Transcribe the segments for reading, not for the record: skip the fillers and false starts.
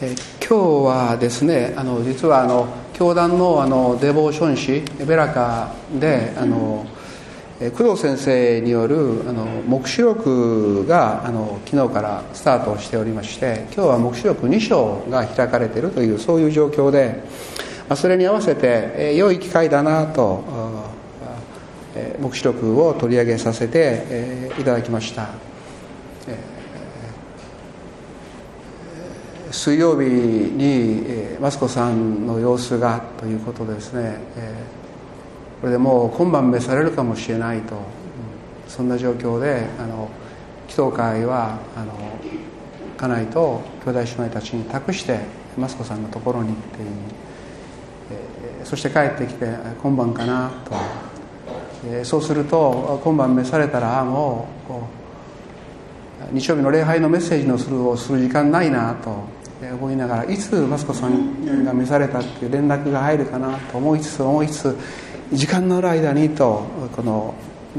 今日はですね、実は教団のデボーション誌ベラカで工藤先生による黙示録が昨日からスタートしておりまして、今日は黙示録2章が開かれているというそういう状況で、それに合わせて良い機会だなと黙示録を取り上げさせていただきました。水曜日にマツコさんの様子がということでですね、これでもう今晩召されるかもしれないと、そんな状況で祈祷会は家内と兄弟姉妹たちに託してマツコさんのところにっていう、そして帰ってきて今晩かなと、そうすると今晩召されたらもう日曜日の礼拝のメッセージをする時間ないなと思いながら、いつマツコさんが召されたっていう連絡が入るかなと思いつつ時間のある間にとこの、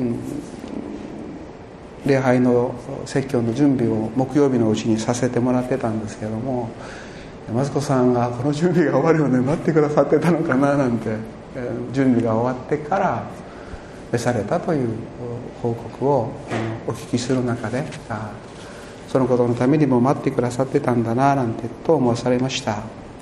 礼拝の説教の準備を木曜日のうちにさせてもらってたんですけれども、マツコさんがこの準備が終わるまで待ってくださってたのかななんて、準備が終わってから召されたという報告をお聞きする中で、そのことのためにも待ってくださってたんだななんてことを思わされました。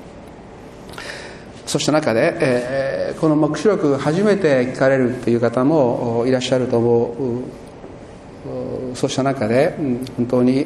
そうした中で、この黙示録初めて聞かれるという方もいらっしゃると思う。そうした中で、本当に、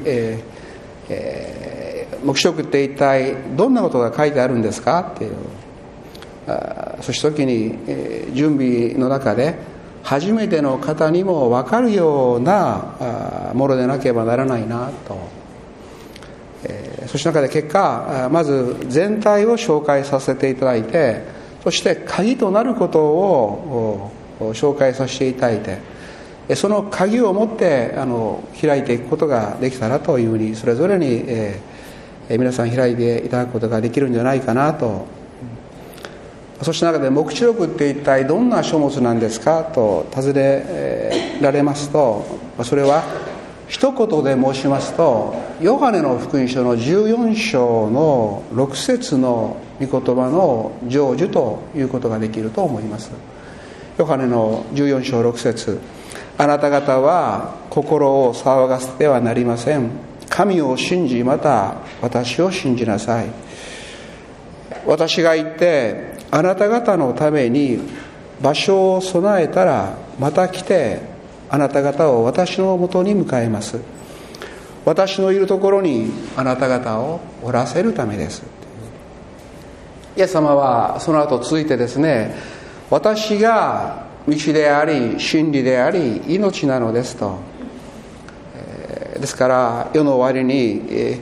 黙示録って一体どんなことが書いてあるんですかっていう、そうした時に、準備の中で初めての方にも分かるようなものでなければならないなと、そした中で結果まず全体を紹介させていただいて、そして鍵となることを紹介させていただいて、その鍵を持って開いていくことができたらというふうに、それぞれに皆さん開いていただくことができるんじゃないかなと。そして中で黙示録って一体どんな書物なんですかと尋ねられますと、それは一言で申しますと、ヨハネの福音書の14章の6節の御言葉の成就ということができると思います。ヨハネの14章6節、あなた方は心を騒がせてはなりません。神を信じ、また私を信じなさい。私が行ってあなた方のために場所を備えたら、また来てあなた方を私のもとに迎えます。私のいるところにあなた方をおらせるためです。イエス様はその後続いてですね、私が道であり真理であり命なのですと、ですから世の終わりに、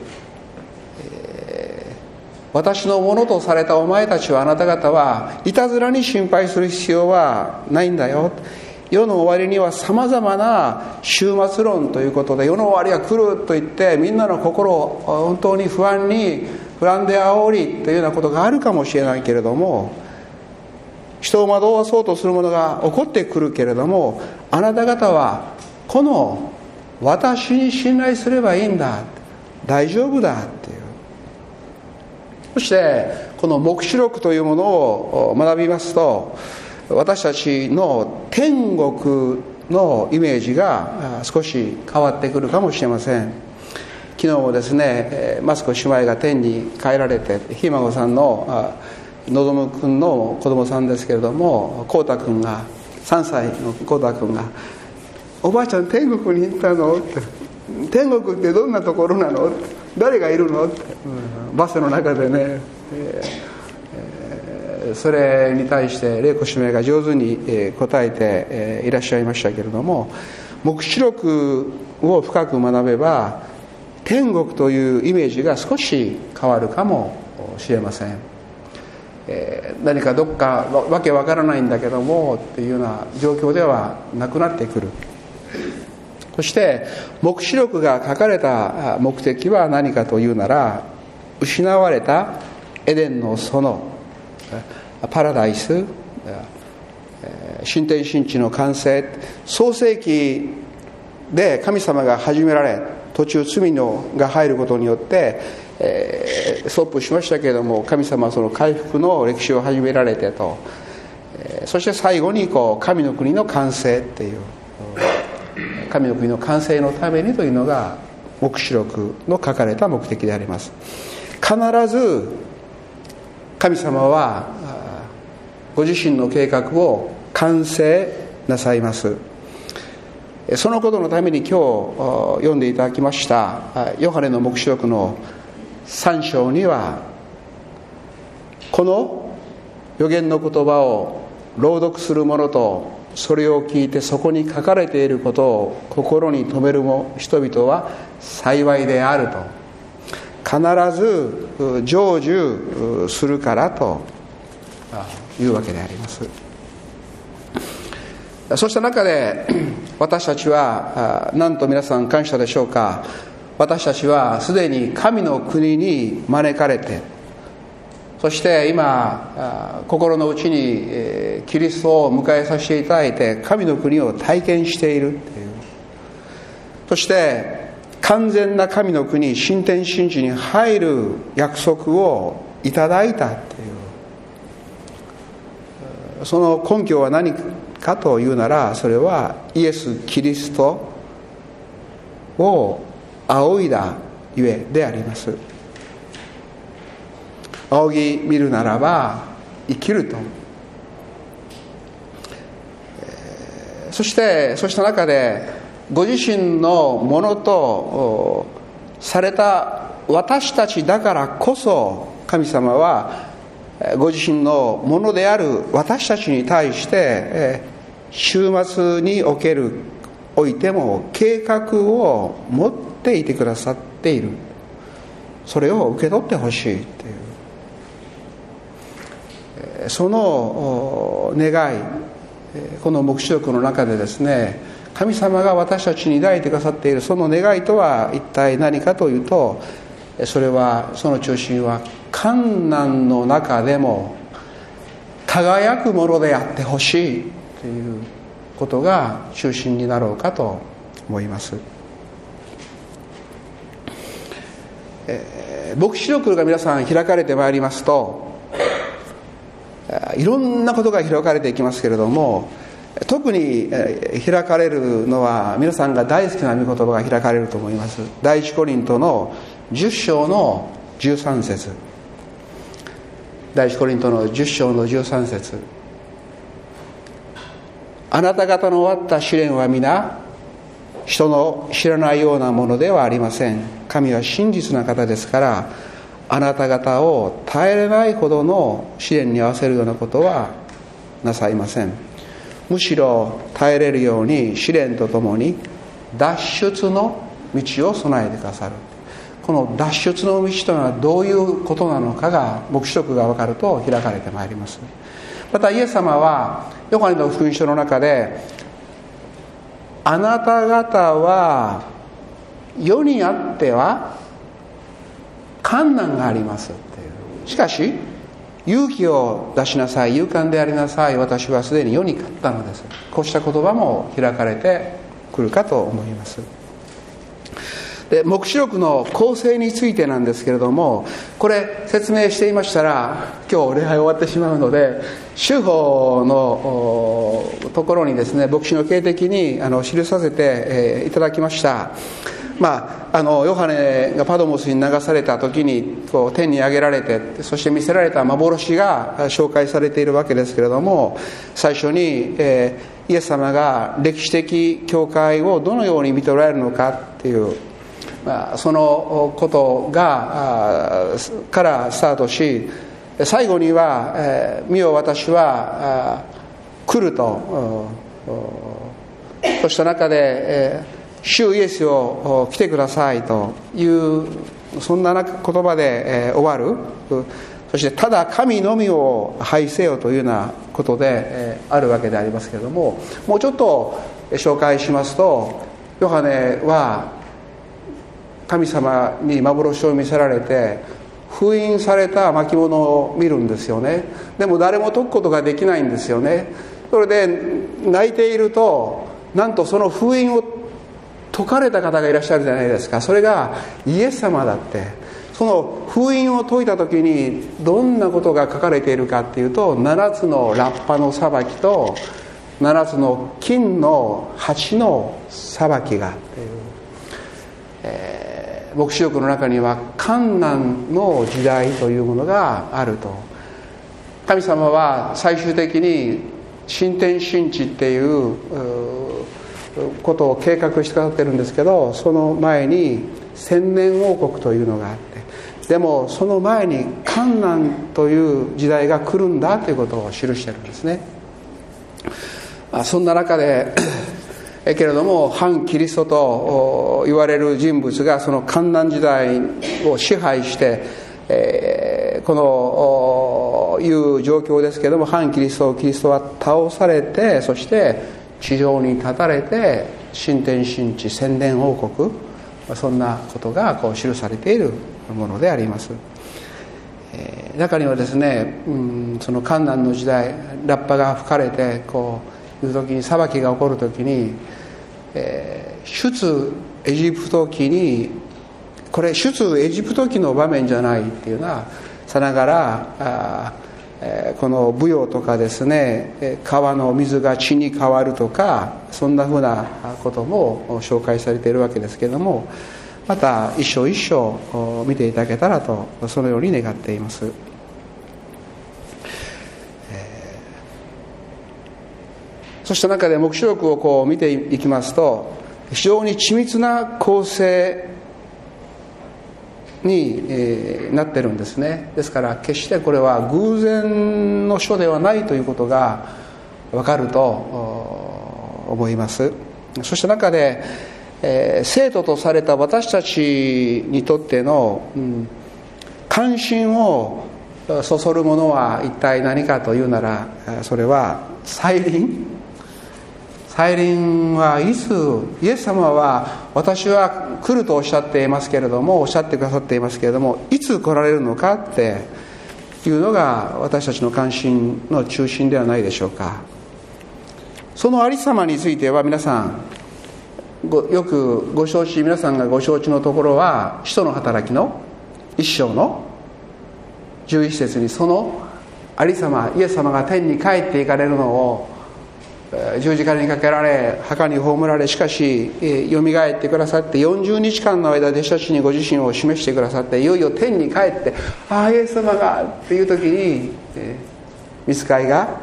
私のものとされたお前たちは、あなた方はいたずらに心配する必要はないんだよ。世の終わりにはさまざまな終末論ということで、世の終わりが来ると言ってみんなの心を本当に不安で煽りというようなことがあるかもしれないけれども、人を惑わそうとするものが起こってくるけれども、あなた方はこの私に信頼すればいいんだ、大丈夫だっていう。そしてこの黙示録というものを学びますと、私たちの天国のイメージが少し変わってくるかもしれません。昨日もですね、マツコ姉妹が天に帰られて、ひ孫さんののぞむくんの子供さんですけれども、こうたくんが、3歳のこうたくんが、おばあちゃん天国に行ったのって、天国ってどんなところなのって、誰がいるのって、バスの中でね、それに対して玲子姉妹が上手に答えていらっしゃいましたけれども、黙示録を深く学べば天国というイメージが少し変わるかもしれません。何かどっかわけわからないんだけどもっていうような状況ではなくなってくる。そして黙示録が書かれた目的は何かというなら、失われたエデンの園、パラダイス、新天新地の完成、創世記で神様が始められ、途中罪が入ることによってストップしましたけれども、神様はその回復の歴史を始められてと、そして最後に神の国の完成っていう、神の国の完成のためにというのが黙示録の書かれた目的であります。必ず神様はご自身の計画を完成なさいます。そのことのために今日読んでいただきましたヨハネの黙示録の3章には、この預言の言葉を朗読する者とそれを聞いてそこに書かれていることを心に留める人々は幸いであると、必ず成就するからというわけであります。そうした中で私たちは何と皆さん感謝でしょうか。私たちはすでに神の国に招かれて、そして今心の内にキリストを迎えさせていただいて神の国を体験しているっていう、そして完全な神の国新天新地に入る約束をいただいたっていう、その根拠は何かというなら、それはイエス・キリストを仰いだゆえであります。仰ぎ見るならば生きると。そした中でご自身のものとされた私たちだからこそ、神様はご自身のものである私たちに対して終末においても計画を持っていてくださっている。それを受け取ってほしいっていう、その願い、この黙示録の中でですね、神様が私たちに抱いてくださっているその願いとは一体何かというと、それはその中心は患難の中でも輝くものであってほしいということが中心になろうかと思います。黙示録が皆さん開かれてまいりますと、いろんなことが開かれていきますけれども、特に開かれるのは皆さんが大好きな御言葉が開かれると思います。第一コリントの10章の13節、第一コリントの10章の13節、あなた方の終わった試練は皆人の知らないようなものではありません。神は真実な方ですから、あなた方を耐えれないほどの試練に合わせるようなことはなさいません。むしろ耐えれるように試練とともに脱出の道を備えてくださる。この脱出の道というのはどういうことなのかが黙示録が分かると開かれてまいります。またイエス様はヨハネの福音書の中で、あなた方は世にあっては困難がありますっていう。しかし勇気を出しなさい、勇敢でありなさい、私はすでに世に勝ったのです。こうした言葉も開かれてくるかと思います。で、黙示録の構成についてなんですけれども、これ説明していましたら今日礼拝終わってしまうので、修法のところにですね、牧師の警的に記させていただきました。ヨハネがパドモスに流された時に天に上げられて、そして見せられた幻が紹介されているわけですけれども、最初に、イエス様が歴史的教会をどのように見ておられるのかっていう、そのことからスタートし、最後には、見よ私は来ると、そうした中で、主イエスを来てくださいという、そんな言葉で終わる。そしてただ神のみを拝せよというようなことであるわけでありますけれども、もうちょっと紹介しますと、ヨハネは神様に幻を見せられて封印された巻物を見るんですよね。でも誰も解くことができないんですよね。それで泣いていると、なんとその封印を解かれた方がいらっしゃるじゃないですか。それがイエス様だって。 その封印を解いた時にどんなことが書かれているかっていうと、7つのラッパの裁きと7つの金の鉢の裁きがっていう、黙示録の中には患難の時代というものがあると。神様は最終的に新天新地っていうことを計画してくださってるんですけど、その前に千年王国というのがあって、でもその前に患難という時代が来るんだということを記してるんですね。そんな中でけれども、反キリストと言われる人物がその患難時代を支配して、このいう状況ですけれども、反キリストは倒されて、そして地上に立たれて新天新地千年王国、そんなことが記されているものであります。中にはですね、その患難の時代、ラッパが吹かれていう時に、裁きが起こる時に、出エジプト記に、これ出エジプト記の場面じゃないっていうのはさながら、この舞踊とかですね、川の水が血に変わるとか、そんなふうなことも紹介されているわけですけれども、また一章一章見ていただけたらと、そのように願っています。そした中で黙示録を見ていきますと、非常に緻密な構成になってるんですね。ですから決してこれは偶然の書ではないということが分かると思います。そした中で、生徒とされた私たちにとっての、関心をそそるものは一体何かというなら、それは再臨はいつ、イエス様は私は来るとおっしゃっていますけれども、おっしゃってくださっていますけれども、いつ来られるのかっていうのが私たちの関心の中心ではないでしょうか。そのありさまについては皆さんよく皆さんがご承知のところは、使徒の働きの1章の11節に、そのありさま、イエス様が天に帰っていかれるのを、十字架にかけられ、墓に葬られ、しかしよみがえってくださって、40日間の間弟子たちにご自身を示してくださって、いよいよ天に帰って、ああイエス様がっていう時に、御使いが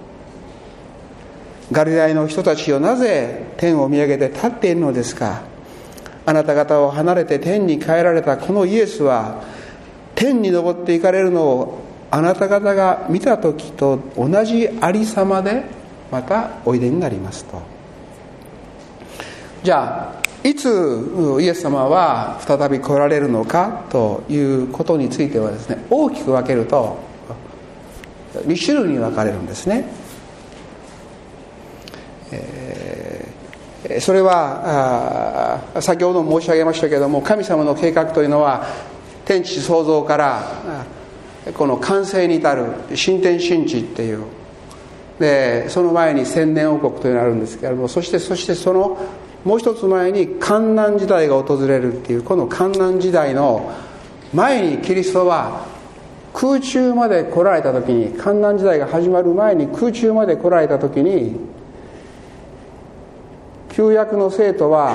ガリラヤの人たちよ、なぜ天を見上げて立っているのですか。あなた方を離れて天に帰られたこのイエスは、天に昇っていかれるのをあなた方が見た時と同じありさまでまたおいでになりますと。じゃあいつイエス様は再び来られるのかということについてはですね、大きく分けると2種類に分かれるんですね。それは先ほど申し上げましたけれども、神様の計画というのは天地創造からこの完成に至る新天新地っていう、でその前に千年王国というのがあるんですけれども、そしてそのもう一つ前に患難時代が訪れるっていう、この患難時代の前にキリストは空中まで来られた時に、患難時代が始まる前に空中まで来られた時に、旧約の生徒は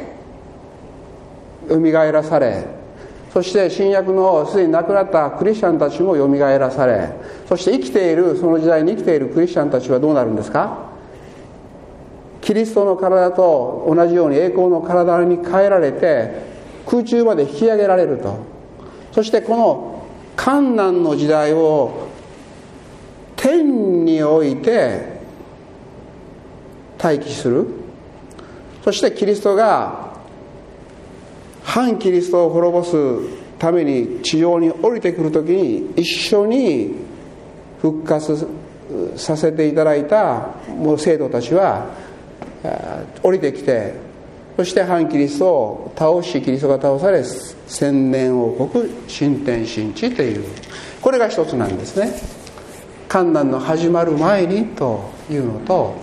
よみがえらされ、そして新約のすでに亡くなったクリスチャンたちもよみがえらされ、そして生きている、その時代に生きているクリスチャンたちはどうなるんですか。キリストの体と同じように栄光の体に変えられて空中まで引き上げられると。そしてこの患難の時代を天において待機する。そしてキリストが反キリストを滅ぼすために地上に降りてくるときに、一緒に復活させていただいたもう生徒たちは降りてきて、そして反キリストを倒し、キリストが倒され千年王国新天新地という、これが一つなんですね。患難の始まる前にというのと、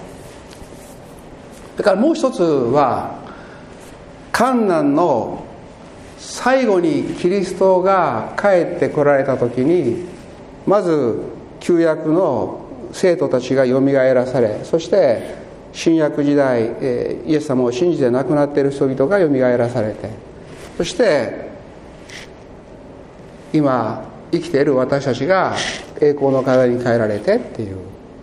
だからもう一つは患難の最後にキリストが帰ってこられた時に、まず旧約の生徒たちがよみがえらされ、そして新約時代、イエス様を信じて亡くなっている人々がよみがえらされて、そして今生きている私たちが栄光の体に変えられてっていう、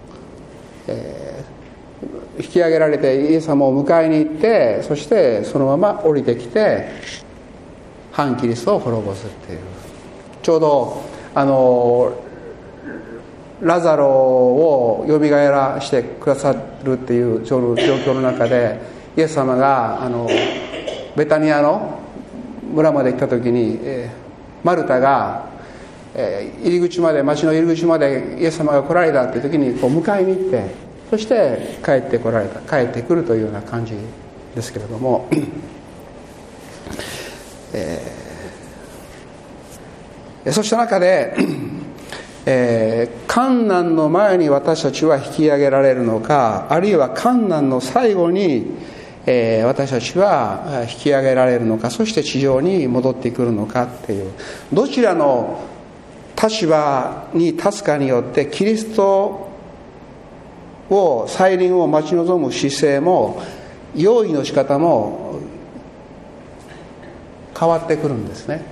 引き上げられてイエス様を迎えに行って、そしてそのまま降りてきて反キリストを滅ぼすっていう、ちょうどラザロをよみがえらしてくださるっていう状況の中で、イエス様がベタニアの村まで行った時に、マルタが入り口まで、町の入り口までイエス様が来られたっていう時にこう迎えに行って、そして帰ってくるというような感じですけれども、そうした中で患難の前に私たちは引き上げられるのか、あるいは患難の最後に、私たちは引き上げられるのか、そして地上に戻ってくるのかっていう、どちらの立場に立つかによってキリストを再臨を待ち望む姿勢も用意の仕方も変わってくるんですね。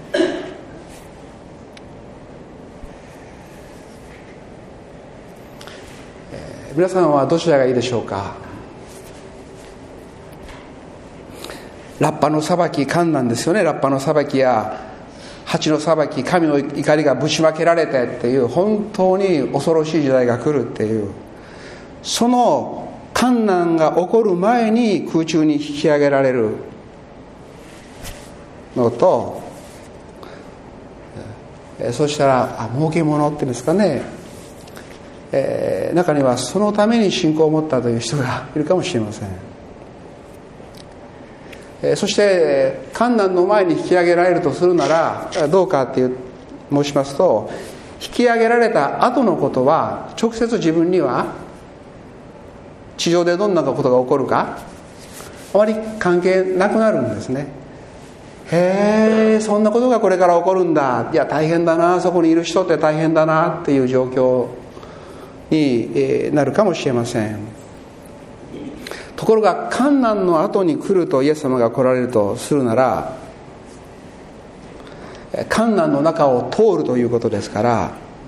皆さんはどちらがいいでしょうか。ラッパの裁き、患難ですよね。ラッパの裁きや蜂の裁き、神の怒りがぶちまけられてっていう、本当に恐ろしい時代が来るっていう、その患難が起こる前に空中に引き上げられるのと、そしたら儲け物っていうんですかね、中にはそのために信仰を持ったという人がいるかもしれません。そして患難の前に引き上げられるとするならどうかって申しますと、引き上げられた後のことは直接自分には地上でどんなことが起こるかあまり関係なくなるんですね。へえ、そんなことがこれから起こるんだ、いや大変だな、そこにいる人って大変だなっていう状況になるかもしれません。ところが患難の後に来るとイエス様が来られるとするなら、患難の中を通るということですから、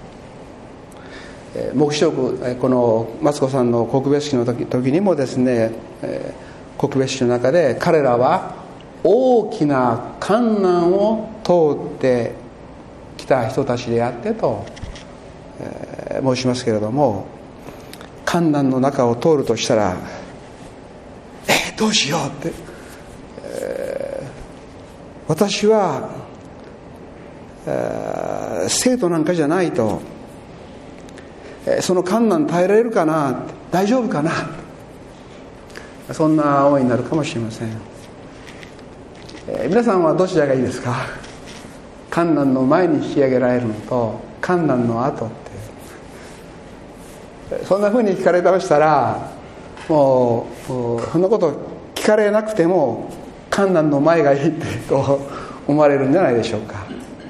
黙示録、このマツコさんの告別式の時にもですね、告別式の中で彼らは大きな患難を通ってきた人たちであってと申しますけれども、患難の中を通るとしたらどうしようって、私は生徒なんかじゃないと、その患難耐えられるかな、大丈夫かな、そんな思いになるかもしれません。皆さんはどちらがいいですか。患難の前に引き上げられるのと患難の後って、そんな風に聞かれたとしたら、もうそんなこと聞かれなくても患難の前がいいってこう思われるんじゃないでしょうか。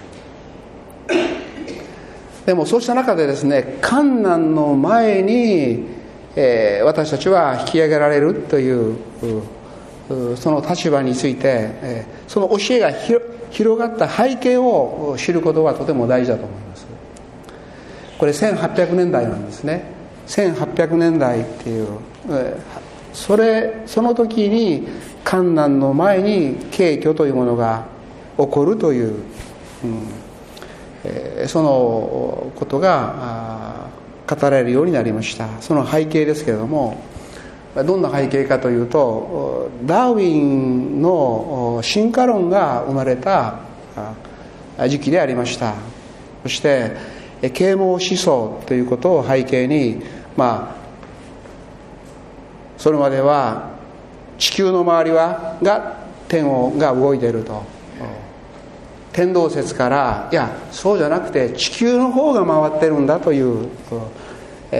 でもそうした中でですね、患難の前に、私たちは引き上げられるというその立場について、その教えが広がった背景を知ることはとても大事だと思います。これ1800年代なんですね。1800年代っていう、その時に患難の前に景挙というものが起こるという、そのことが語られるようになりました。その背景ですけれども、どんな背景かというと、ダーウィンの進化論が生まれた時期でありました。そして啓蒙思想ということを背景に、それまでは地球の周りが天が動いていると、天動説から、いやそうじゃなくて地球の方が回ってるんだという、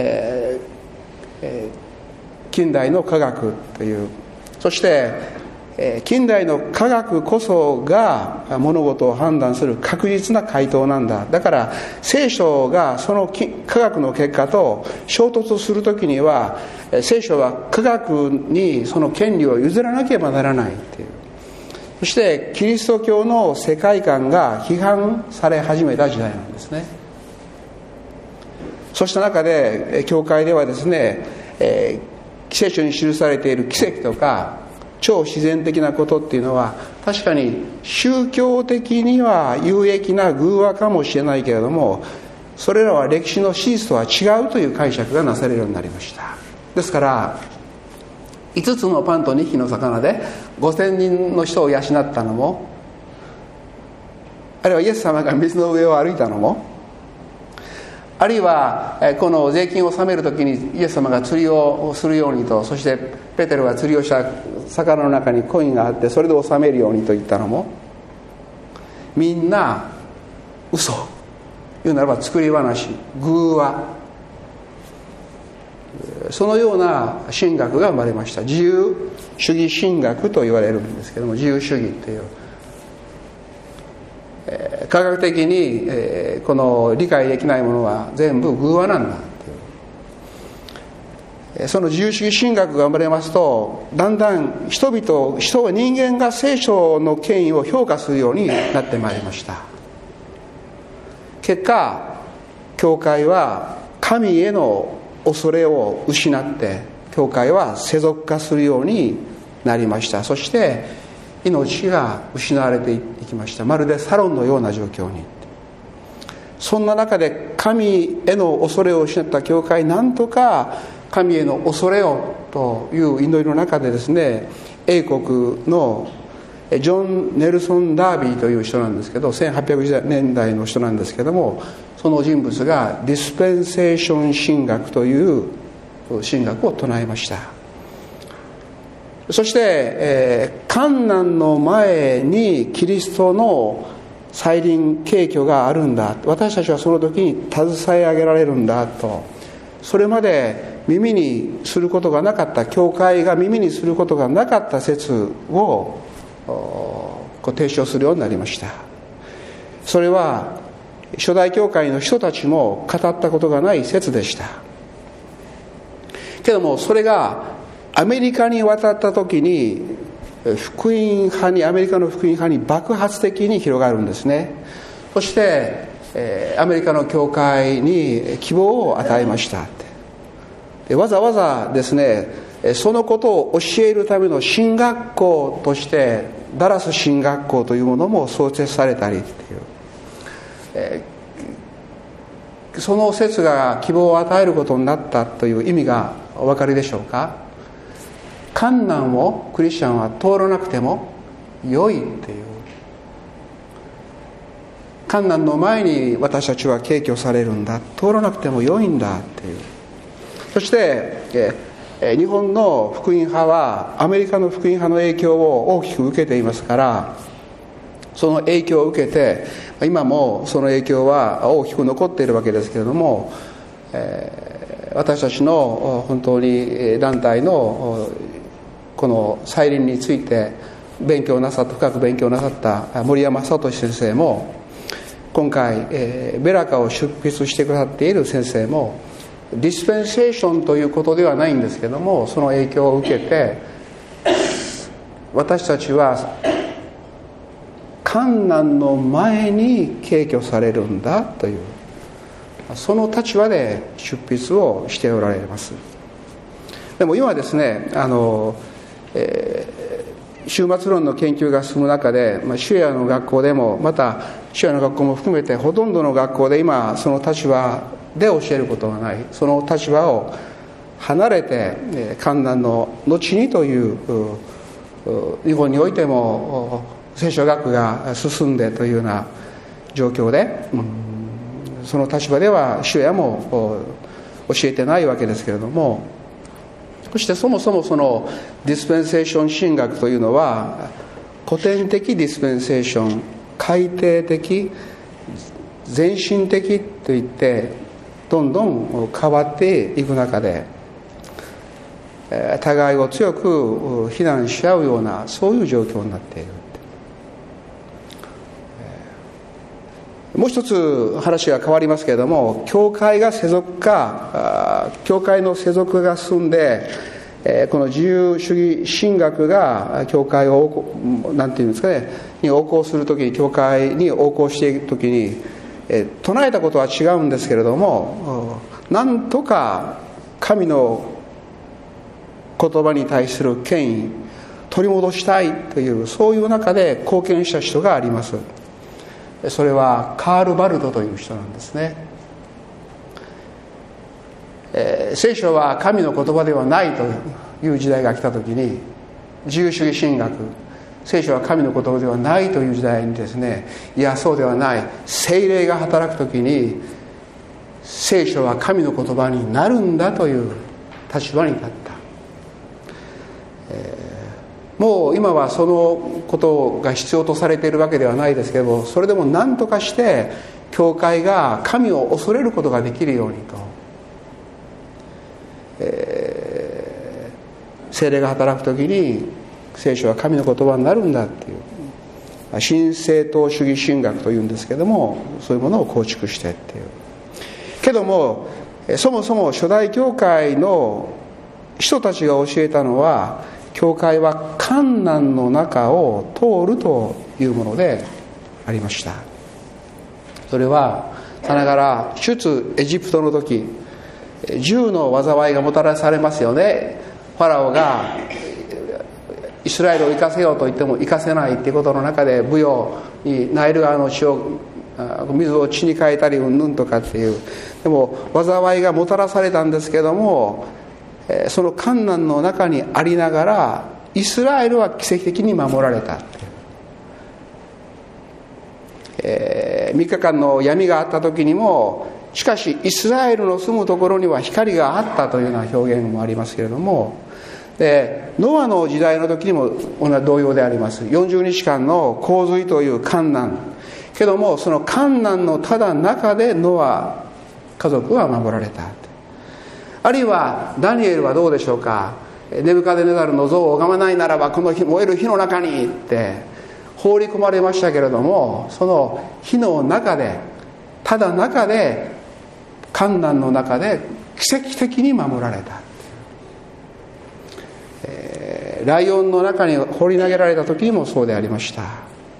近代の科学という、そして、 近代の科学こそが物事を判断する確実な回答なんだ。だから聖書がその科学の結果と衝突するときには、聖書は科学にその権利を譲らなければならないっていう。そしてキリスト教の世界観が批判され始めた時代なんですね。そうした中で教会ではですね、聖書に記されている奇跡とか超自然的なことっていうのは、確かに宗教的には有益な偶話かもしれないけれども、それらは歴史の史実とは違うという解釈がなされるようになりました。ですから5つのパンと2匹の魚で5000人の人を養ったのも、あるいはイエス様が水の上を歩いたのも、あるいはこの税金を納めるときにイエス様が釣りをするようにと、そしてペテロが釣りをした魚の中にコインがあって、それで納めるようにと言ったのも、みんな嘘、言うならば作り話、偶話、そのような神学が生まれました。自由主義神学と言われるんですけども、自由主義という、科学的にこの理解できないものは全部偶話なんだという、その自由主義神学が生まれますと、だんだん人間が聖書の権威を評価するようになってまいりました。結果、教会は神への恐れを失って、教会は世俗化するようになりました。そして命が失われていきました。まるでサロンのような状況に。そんな中で神への恐れを失った教会、なんとか神への恐れをという祈りの中でですね、英国のジョン・ネルソン・ダービーという人なんですけど、1800年代の人なんですけども、その人物がディスペンセーション神学という神学を唱えました。そして、患難の前にキリストの再臨景挙があるんだ、私たちはその時に携え上げられるんだと、それまで耳にすることがなかった、教会が耳にすることがなかった説を提唱するようになりました。それは初代教会の人たちも語ったことがない説でした。けどもそれがアメリカに渡った時にアメリカの福音派に爆発的に広がるんですね。そして、アメリカの教会に希望を与えました。でわざわざですね、そのことを教えるための神学校としてダラス神学校というものも創設されたりっていう、その説が希望を与えることになったという意味がお分かりでしょうか。患難をクリスチャンは通らなくても良いっていう、患難の前に私たちは敬虚されるんだ、通らなくても良いんだっていう。そして日本の福音派はアメリカの福音派の影響を大きく受けていますから、その影響を受けて今もその影響は大きく残っているわけですけれども、私たちの本当に団体のこの再臨について深く勉強なさった森山聡先生も、今回ベラカを執筆してくださっている先生も、ディスペンセーションということではないんですけども、その影響を受けて私たちは患難の前に敬虚されるんだという、その立場で執筆をしておられます。でも今ですね、終末論の研究が進む中で、主夜の学校でも、また主夜の学校も含めてほとんどの学校で今その立場で教えることがない、その立場を離れて患難の後にという、日本においても聖書学が進んでというような状況で、その立場では主夜も教えてないわけですけれども、そしてそもそもそのディスペンセーション神学というのは古典的ディスペンセーション、改訂的、前進的といってどんどん変わっていく中で、 互いを強く非難し合うような、そういう状況になっている。もう一つ話が変わりますけれども、教会が世俗化、教会の世俗が進んで、この自由主義神学が教会をなんていうんですかね、に横行するときに、教会に横行していくときに、唱えたことは違うんですけれども、なんとか神の言葉に対する権威取り戻したいという、そういう中で貢献した人があります。それはカール・バルドという人なんですね。聖書は神の言葉ではないという時代が来たときに、自由主義神学、聖書は神の言葉ではないという時代にですね、いやそうではない、聖霊が働くときに聖書は神の言葉になるんだという立場に立った。もう今はそのことが必要とされているわけではないですけど、それでも何とかして教会が神を恐れることができるようにと、聖霊が働くときに聖書は神の言葉になるんだっていう、新正統主義神学というんですけども、そういうものを構築してっていうけども、そもそも初代教会の人たちが教えたのは、教会は患難の中を通るというものでありました。それはさながら出エジプトの時、10の災いがもたらされますよね。ファラオがイスラエルを行かせようと言っても行かせないということの中で、舞踊にナイル川の血を、水を血に変えたりうんぬんとかっていう、でも災いがもたらされたんですけども、その患難の中にありながらイスラエルは奇跡的に守られた。3日間の闇があった時にも、しかしイスラエルの住むところには光があったというような表現もありますけれども、でノアの時代の時にも同様であります。40日間の洪水という患難けども、その患難のただ中でノア家族は守られた。あるいはダニエルはどうでしょうか。ネブカデネザルの像を拝まないならばこの燃える火の中にって放り込まれましたけれども、その火の中で、ただ中で、患難の中で奇跡的に守られた。ライオンの中に放り投げられた時にもそうでありました。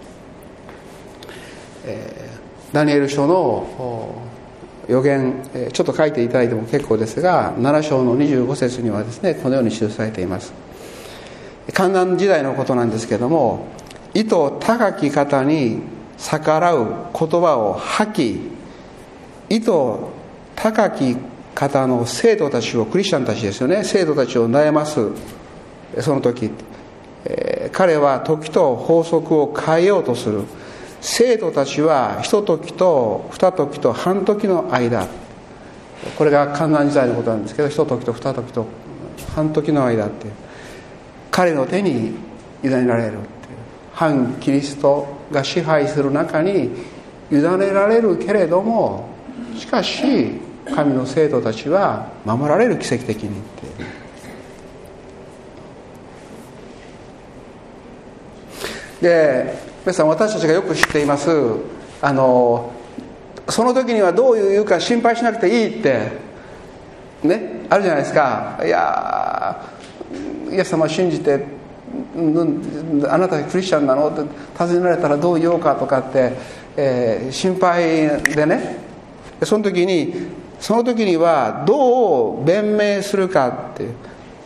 ダニエル書の予言、ちょっと書いていただいても結構ですが、7章の25節にはですね、このように記されています。患難時代のことなんですけれども、意図高き方に逆らう言葉を吐き、意図高き方の生徒たちを、クリスチャンたちですよね、生徒たちを悩ますその時、彼は時と法則を変えようとする。生徒たちは一時と二時と半時の間、これが患難時代のことなんですけど、一時と二時と半時の間って彼の手に委ねられるっていう、反キリストが支配する中に委ねられるけれども、しかし神の生徒たちは守られる、奇跡的にっていう。で皆さん、私たちがよく知っています、その時にはどういうか心配しなくていいってね、あるじゃないですか。いやイエス様を信じて、あなたクリスチャンなのって尋ねられたらどう言おうかとかって、心配でね、その時にはどう弁明するかっていう、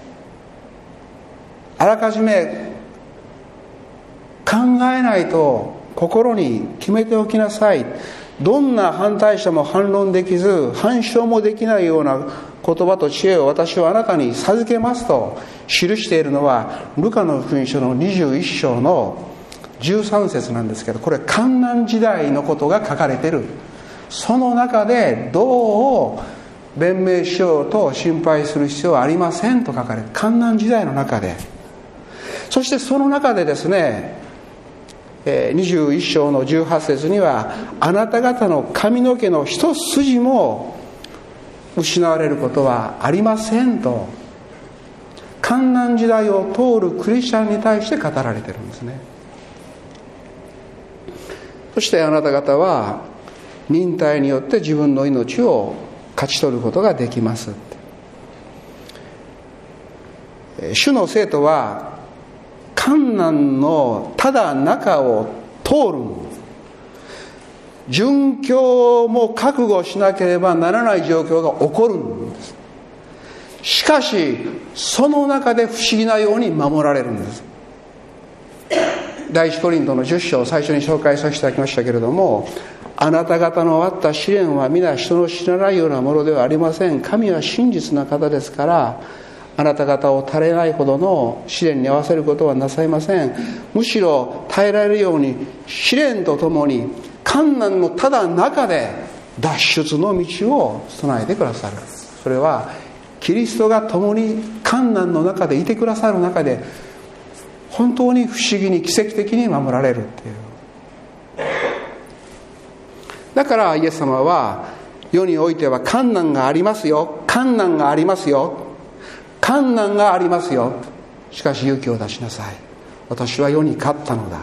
あらかじめ考えないと心に決めておきなさい。どんな反対者も反論できず反証もできないような言葉と知恵を私はあなたに授けますと記しているのはルカの福音書の21章の13節なんですけど、これ患難時代のことが書かれている。その中でどう弁明しようと心配する必要はありませんと書かれる。患難時代の中で、そしてその中でですね、21章の18節には、あなた方の髪の毛の一筋も失われることはありませんと患難時代を通るクリスチャンに対して語られているんですね。そしてあなた方は忍耐によって自分の命を勝ち取ることができます。主の生徒は患難のただ中を通るんです。殉教も覚悟しなければならない状況が起こるんです。しかしその中で不思議なように守られるんです。第一コリントの10章を最初に紹介させていただきましたけれども、あなた方のあった試練は皆人の知らないようなものではありません。神は真実な方ですから、あなた方を足れないほどの試練に合わせることはなさいません。むしろ耐えられるように試練とともに患難のただ中で脱出の道を備えてくださる。それはキリストが共に患難の中でいてくださる中で本当に不思議に奇跡的に守られるっていう。だからイエス様は世においては患難がありますよ、患難がありますよ、患難がありますよ、しかし勇気を出しなさい、私は世に勝ったのだ。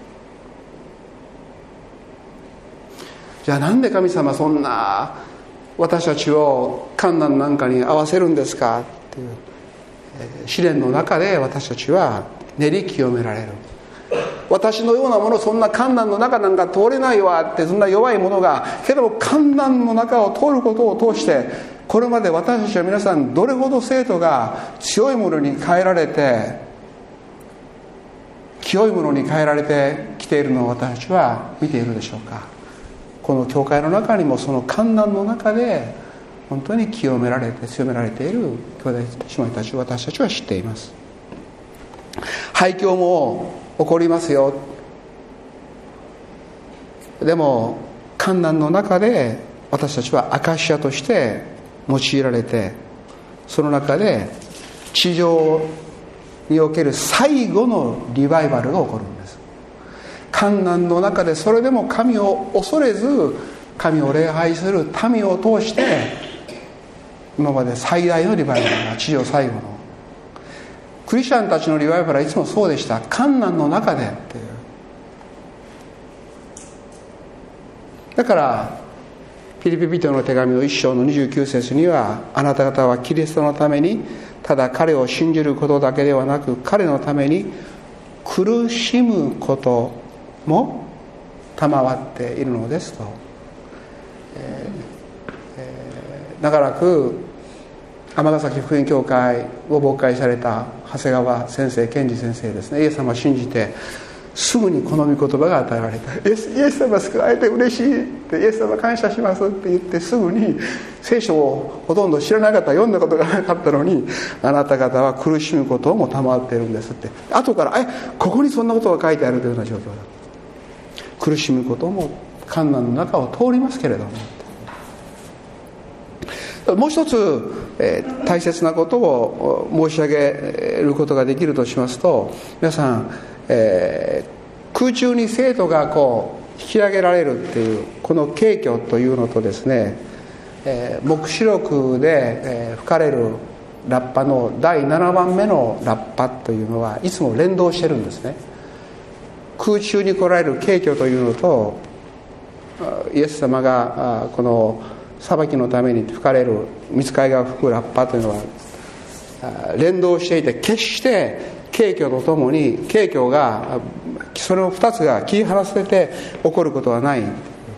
じゃあなんで神様そんな私たちを患難なんかに合わせるんですかっていう、試練の中で私たちは練り清められる。私のようなものそんな患難の中なんか通れないわって、そんな弱いものがけども患難の中を通ることを通してこれまで私たちは皆さんどれほど生徒が強いものに変えられて清いものに変えられてきているのを私たちは見ているでしょうか。この教会の中にもその患難の中で本当に清められて強められている兄弟姉妹たちを私たちは知っています。廃墟も起こりますよ。でも患難の中で私たちはアカシアとして用いられて、その中で地上における最後のリバイバルが起こるんです。患難の中でそれでも神を恐れず神を礼拝する民を通して今まで最大のリバイバルが地上最後のクリスチャンたちのリバイバルはいつもそうでした。患難の中でっていう。だからフィリピ人の手紙の1章の29節には、あなた方はキリストのためにただ彼を信じることだけではなく彼のために苦しむことも賜っているのですと、長らく尼崎福音教会を牧会された長谷川先生、賢治先生ですね、イエス様を信じてすぐにこの御言葉が与えられた。イエス様救われて嬉しいって、イエス様感謝しますって言ってすぐに聖書をほとんど知らなかった、読んだことがなかったのに、あなた方は苦しむことも賜っているんですって、後からここにそんなことが書いてあるというような状況だ。苦しむことも患難の中を通りますけれども、もう一つ、大切なことを申し上げることができるとしますと、皆さん、空中に生徒がこう引き上げられるっていうこの景況というのとですね、黙示録で、吹かれるラッパの第7番目のラッパというのはいつも連動してるんですね。空中に来られる景況というのとイエス様がこの裁きのために吹かれる御使いが吹くラッパというのは連動していて、決して景況とともに景況がその2つが切り離されて起こることはない。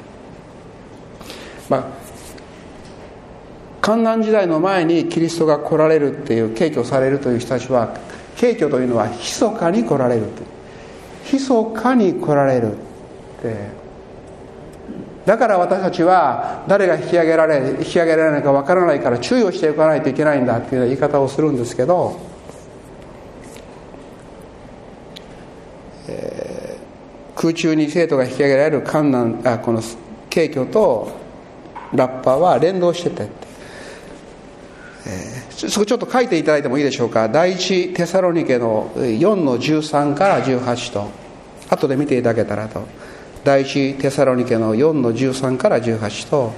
患難時代の前にキリストが来られるっていう、景況されるという人たちは、景況というのは密かに来られるって、密かに来られるって、だから私たちは誰が引き上げられないかわからないから注意をしていかないといけないんだっていう言い方をするんですけど、空中に生徒が引き上げられるこの景況とラッパは連動してて、そこちょっと書いていただいてもいいでしょうか。第一テサロニケの4の13から18と、後で見ていただけたらと。第一テサロニケの4の13から18と、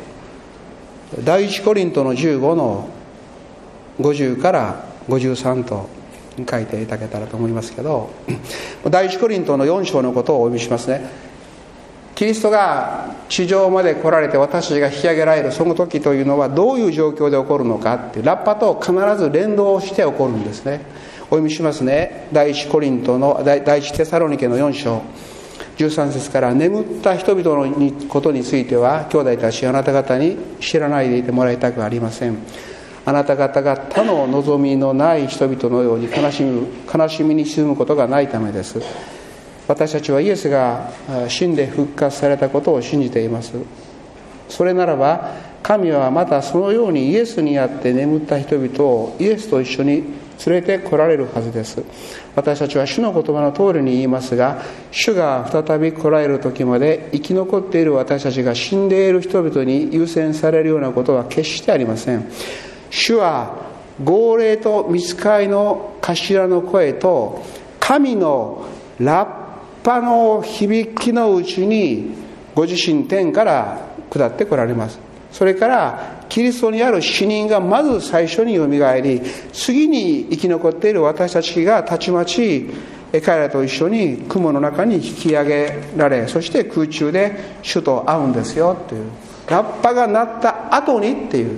第一コリントの15の50から53と書いていただけたらと思いますけど、第一コリントの4章のことをお読みしますね。キリストが地上まで来られて私たちが引き上げられるその時というのはどういう状況で起こるのかっていう、ラッパと必ず連動して起こるんですね。お読みしますね。第一コリントの第一テサロニケの4章13節から、眠った人々のことについては兄弟たちあなた方に知らないでいてもらいたくありません。あなた方が他の望みのない人々のように悲しみに沈むことがないためです。私たちはイエスが死んで復活されたことを信じています。それならば神はまたそのようにイエスにあって眠った人々をイエスと一緒に連れて来られるはずです。私たちは主の言葉の通りに言いますが、主が再び来られる時まで生き残っている私たちが死んでいる人々に優先されるようなことは決してありません。主は号令と御使いの頭の声と神のラッパの響きのうちにご自身天から下ってこられます。それからキリストにある死人がまず最初によみがえり、次に生き残っている私たちがたちまち彼らと一緒に雲の中に引き上げられ、そして空中で主と会うんですよっていう、ラッパが鳴った後にっていう。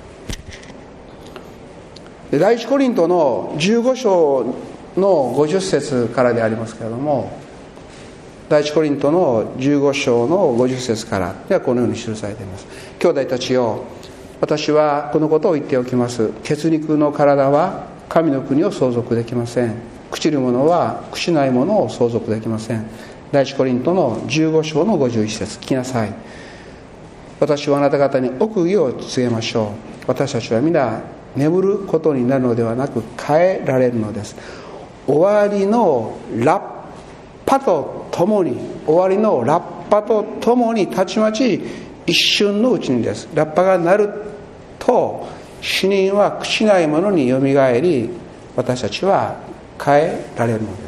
第一コリントの15章の50節からでありますけれども、第一コリントの15章の50節からではこのように記されています。兄弟たちよ、私はこのことを言っておきます。血肉の体は神の国を相続できません。朽ちるものは朽ちないものを相続できません。第一コリントの15章の51節、聞きなさい。私はあなた方に奥義を告げましょう。私たちは皆眠ることになるのではなく変えられるのです。終わりのラッパとともに、終わりのラッパとともにたちまち一瞬のうちにです。ラッパが鳴ると死人は朽ちないものによみがえり、私たちは変えられるのです。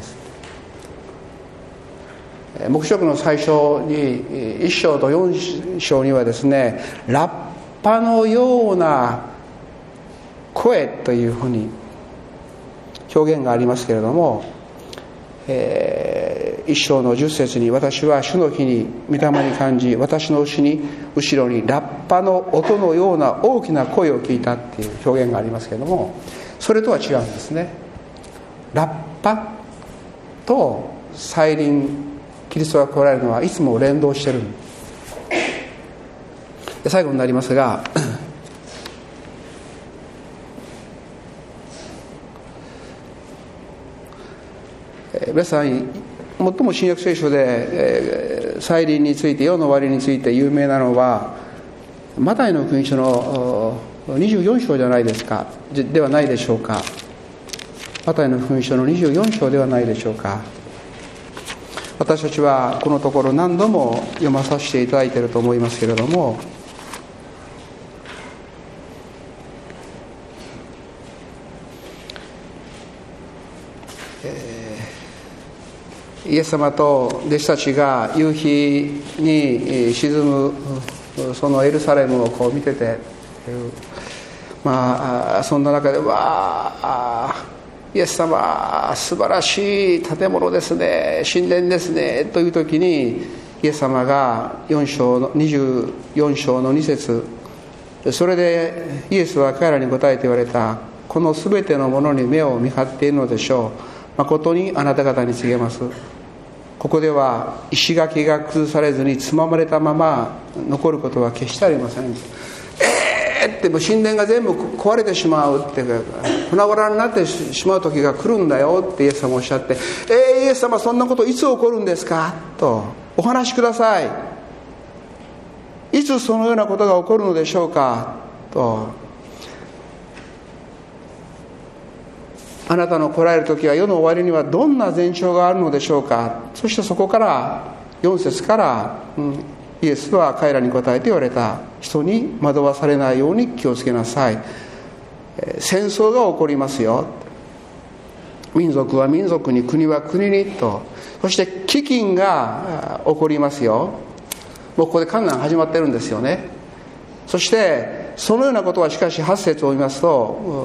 黙示録の最初に1章と4章にはですね、ラッパのような声というふうに表現がありますけれども、1章の10節に、私は主の日に御霊に感じ、私の後ろにラッパの音のような大きな声を聞いたっていう表現がありますけれども、それとは違うんですね。ラッパと再臨、キリストが来られるのはいつも連動している。で、最後になりますが、皆さん、最も新約聖書で再臨について、世の終わりについて有名なのはマタイの福音書の24章じゃないですか、ではないでしょうか。マタイの福音書の24章ではないでしょうか。私たちはこのところ何度も読まさせていただいていると思いますけれども、イエス様と弟子たちが夕日に沈むそのエルサレムをこう見てて、そんな中でイエス様素晴らしい建物ですね、神殿ですねという時に、イエス様が24章の2節、それでイエスは彼らに答えて言われた。このすべてのものに目を見張っているのでしょう。誠にあなた方に告げます。ここでは石垣が崩されずにつままれたまま残ることは決してありません。ってもう神殿が全部壊れてしまうって、粉々になってしまう時が来るんだよってイエス様おっしゃって、イエス様そんなこといつ起こるんですかとお話しください。いつそのようなことが起こるのでしょうかと。あなたの来られる時は世の終わりにはどんな前兆があるのでしょうか。そしてそこから4節から、イエスは彼らに答えて言われた。人に惑わされないように気をつけなさい。戦争が起こりますよ。民族は民族に、国は国にと。そして飢饉が起こりますよ。もうここで患難始まってるんですよね。そしてそのようなことはしかし8節を見ますと、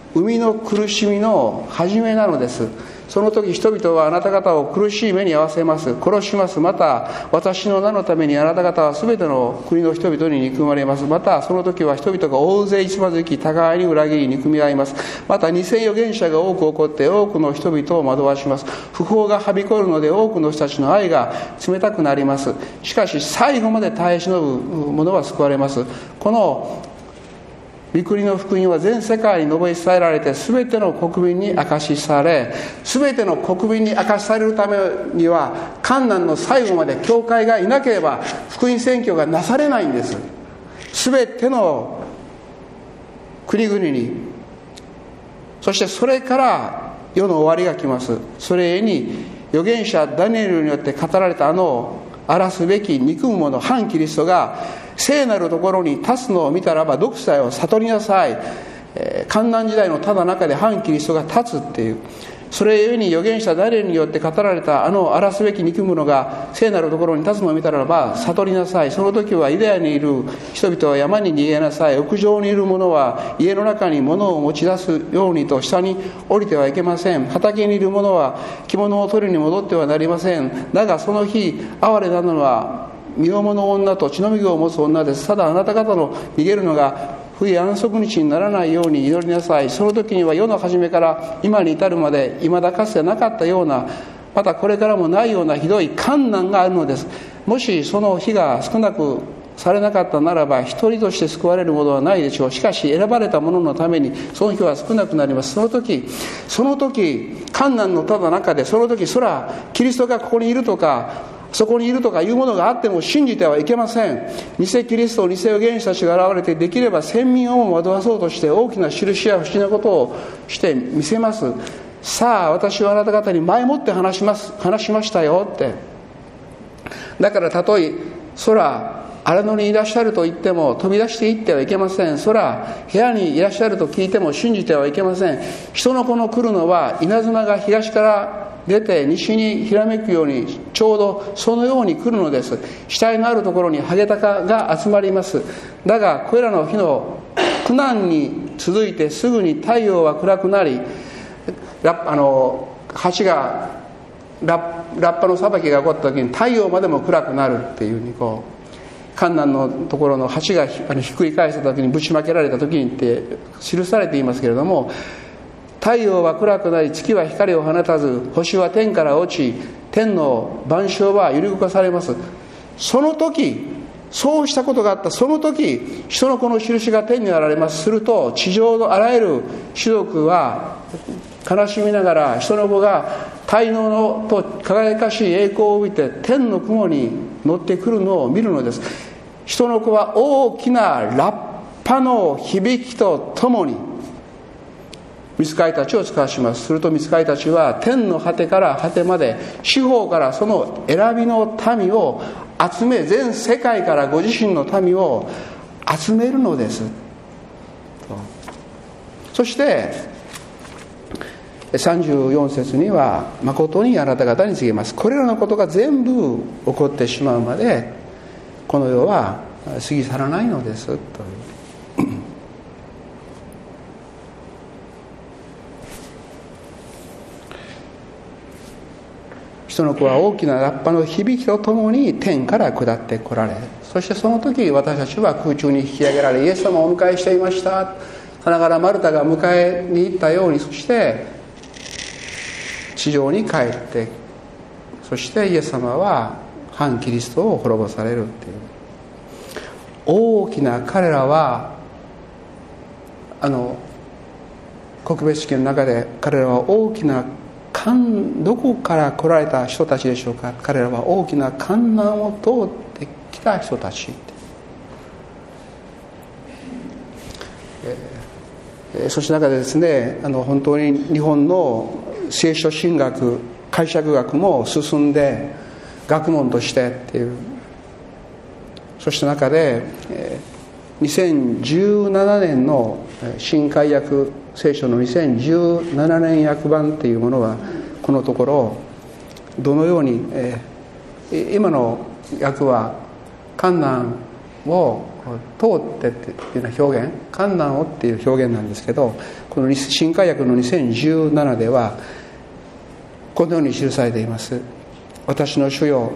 生みの苦しみの始めなのです。その時人々はあなた方を苦しい目に遭わせます、殺します。また私の名のためにあなた方は全ての国の人々に憎まれます。またその時は人々が大勢つまずき、互いに裏切り憎み合います。また偽預言者が多く起こって多くの人々を惑わします。不法がはびこるので多くの人たちの愛が冷たくなります。しかし最後まで耐え忍ぶ者は救われます。この御国の福音は全世界に述べ伝えられて、全ての国民に明かしされ、全ての国民に明かしされるためには患難の最後まで教会がいなければ福音宣教がなされないんです。全ての国々に、そしてそれから世の終わりが来ます。それゆえに預言者ダニエルによって語られた荒らすべき憎む者反キリストが聖なるところに立つのを見たらば独裁を悟りなさい。患難時代のただ中で反キリストが立つっていう、それゆえに預言者ダニエルによって語られた荒らすべき憎む者が聖なるところに立つのを見たらば悟りなさい。その時はユダヤにいる人々は山に逃げなさい。屋上にいる者は家の中に物を持ち出すようにと下に降りてはいけません。畑にいる者は着物を取りに戻ってはなりません。だがその日哀れなのは身重の女と血のみを持つ女です。ただあなた方の逃げるのが不意安息日にならないように祈りなさい。その時には世の初めから今に至るまで未だかつてなかったような、またこれからもないようなひどい患難があるのです。もしその日が少なくされなかったならば一人として救われるものはないでしょう。しかし選ばれた者のためにその日は少なくなります。その時患難のただ中で、その時そらキリストがここにいるとかそこにいるとかいうものがあっても信じてはいけません。偽キリスト、偽預言者たちが現れて、できれば先民をも惑わそうとして大きな印や不思議なことをしてみせます。さあ私はあなた方に前もって話しましたよって。だからたとえ空荒野にいらっしゃると言っても飛び出していってはいけません。空部屋にいらっしゃると聞いても信じてはいけません。人の子の来るのは稲妻が東から出て西にひらめくようにちょうどそのように来るのです。死体のあるところにハゲタカが集まります。だがこれらの日の苦難に続いてすぐに太陽は暗くなり、橋がラッパの裁きが起こった時に太陽までも暗くなるっていうふうに患難のところの橋がひっくり返した時にぶちまけられた時にって記されていますけれども、太陽は暗くなり月は光を放たず、星は天から落ち、天の万象は揺り動かされます。その時、そうしたことがあったその時、人の子の印が天に現れます。すると地上のあらゆる種族は悲しみながら人の子が大能のと輝かしい栄光を帯びて天の雲に乗ってくるのを見るのです。人の子は大きなラッパの響きとともに御使いたちを使わします。すると御使いたちは天の果てから果てまで四方からその選びの民を集め、全世界からご自身の民を集めるのです。そして34節には誠にあなた方に告げます。これらのことが全部起こってしまうまでこの世は過ぎ去らないのですという。人の子は大きなラッパの響きとともに天から下ってこられ、そしてその時私たちは空中に引き上げられイエス様をお迎えしていました。さながらマルタが迎えに行ったように、そして地上に帰って、そしてイエス様は反キリストを滅ぼされるっていう。大きな彼らは告別式の中で彼らは大きなどこから来られた人たちでしょうか。彼らは大きな患難を通ってきた人たち、そして中でですね、本当に日本の聖書神学解釈学も進んで学問としてっていう、そして中で2017年の新改訳聖書の2017年訳版っていうものはこのところどのように、今の訳は患難を通ってっていうような表現、観難をっていう表現なんですけど、この新海訳の2017ではこのように記されています。私の主よ、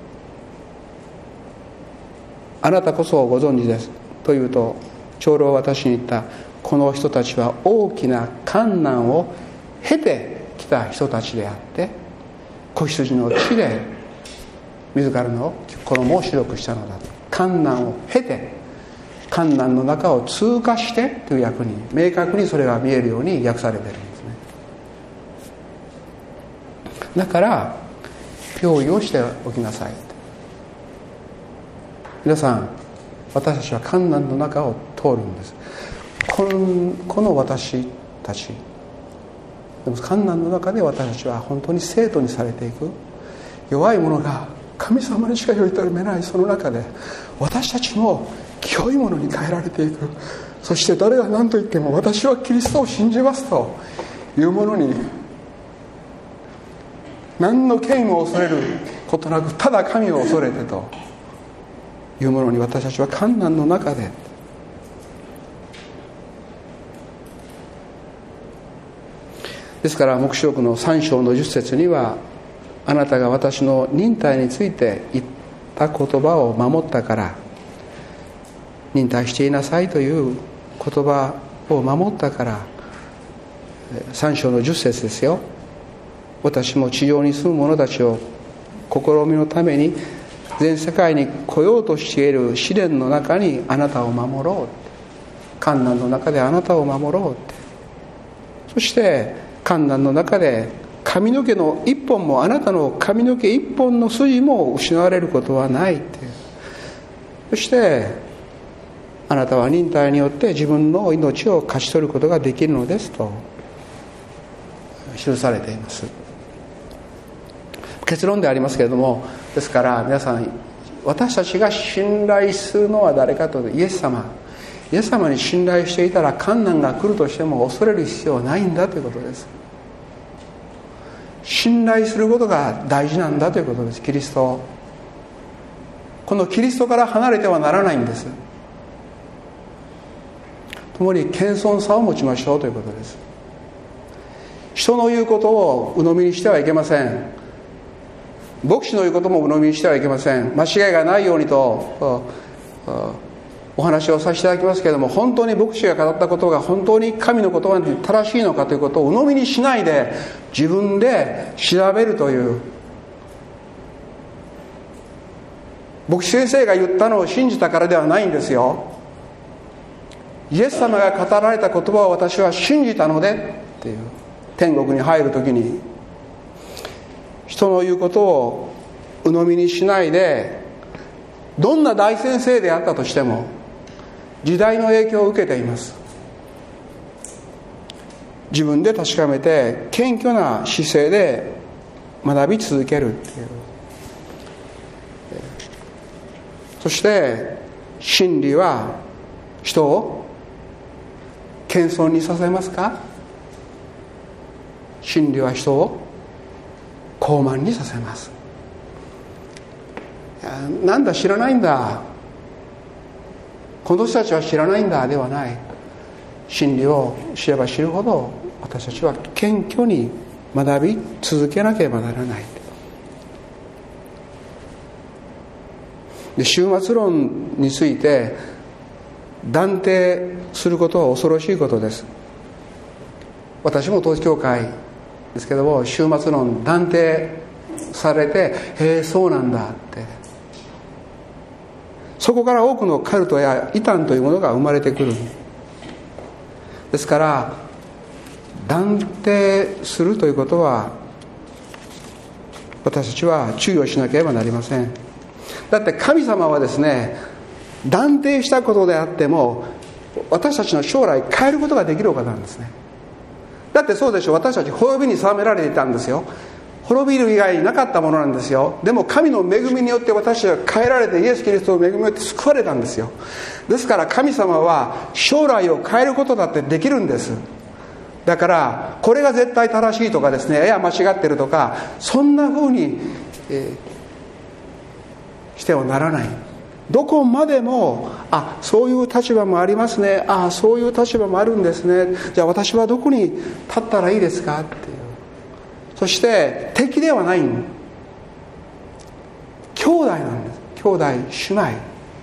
あなたこそご存知ですというと、長老は私に言った。この人たちは大きな観難を経てきた人たちであって、子羊の血で自らの衣を白くしたのだと。観難を経て、観難の中を通過してという訳に明確にそれが見えるように訳されているんですね。だから用意をしておきなさい。皆さん、私たちは観難の中を通るんです。この私たちでも、観難の中で私たちは本当に生徒にされていく。弱い者が神様にしかよりとめないその中で、私たちも清いものに変えられていく。そして誰が何と言っても私はキリストを信じますというものに、何の権威を恐れることなく、ただ神を恐れてというものに私たちは観難の中で、ですから黙示録の3章の10節には、あなたが私の忍耐について言った言葉を守ったから忍耐していなさいという言葉を守ったから、3章の10節ですよ。私も地上に住む者たちを試みのために全世界に来ようとしている試練の中にあなたを守ろう、患難の中であなたを守ろうって。そして患難の中で髪の毛の一本も、あなたの髪の毛一本の筋も失われることはないって。そしてあなたは忍耐によって自分の命を勝ち取ることができるのですと記されています。結論でありますけれども、ですから皆さん、私たちが信頼するのは誰かというと、イエス様。イエス様に信頼していたら、患難が来るとしても恐れる必要はないんだということです。信頼することが大事なんだということです。キリスト、このキリストから離れてはならないんです。共に謙遜さを持ちましょうということです。人の言うことを鵜呑みにしてはいけません。牧師の言うことも鵜呑みにしてはいけません。間違いがないようにとお話をさせていただきますけれども、本当に牧師が語ったことが本当に神の言葉に正しいのかということを鵜呑みにしないで、自分で調べるという。牧師先生が言ったのを信じたからではないんですよ。イエス様が語られた言葉を私は信じたのでっていう。天国に入るときに人の言うことを鵜呑みにしないで、どんな大先生であったとしても時代の影響を受けています。自分で確かめて謙虚な姿勢で学び続けるっていう。そして真理は人を謙遜にさせますか？真理は人を傲慢にさせます。なんだ知らないんだ、この人たちは知らないんだではない。真理を知れば知るほど私たちは謙虚に学び続けなければならない。で、終末論について断定することは恐ろしいことです。私も統一教会ですけども、終末論断定されて、へえそうなんだって、そこから多くのカルトや異端というものが生まれてくる。ですから断定するということは私たちは注意をしなければなりません。だって神様はですね、断定したことであっても私たちの将来変えることができるお方なんですね。だってそうでしょう。私たち滅びに定められていたんですよ。滅びる以外になかったものなんですよ。でも神の恵みによって私たちは変えられて、イエス・キリストの恵みによって救われたんですよ。ですから神様は将来を変えることだってできるんです。だからこれが絶対正しいとかですね、いや間違ってるとか、そんな風に、してはならない。 どこまでもそういう立場もありますね、そういう立場もあるんですね、じゃあ私はどこに立ったらいいですかっていう。そして敵ではない、兄弟なんです。兄弟姉妹。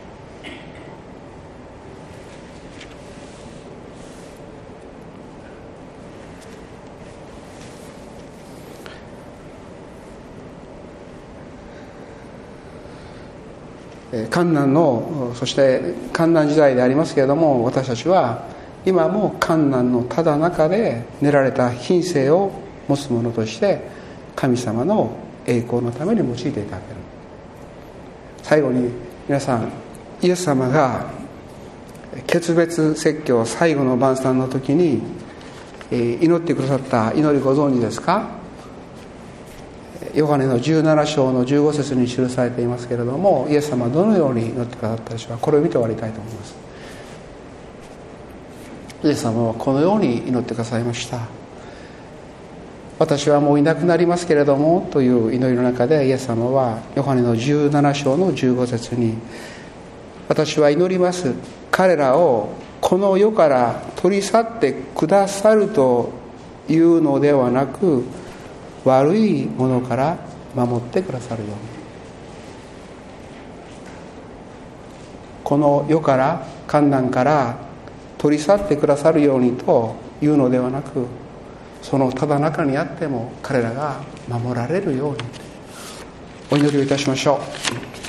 患難の、そして患難時代でありますけれども、私たちは今も患難のただ中で練られた品性を持つ者として神様の栄光のために用いていただける。最後に皆さん、イエス様が決別説教最後の晩餐の時に祈ってくださった祈りご存知ですか？ヨハネの17章の15節に記されていますけれども、イエス様はどのように祈ってくださったでしょうか。これを見て終わりたいと思います。イエス様はこのように祈ってくださいました。私はもういなくなりますけれどもという祈りの中で、イエス様はヨハネの17章の15節に、私は祈ります、彼らをこの世から取り去ってくださるというのではなく、悪いものから守ってくださるように。この世から患難から取り去ってくださるようにというのではなく、そのただ中にあっても彼らが守られるように。お祈りをいたしましょう。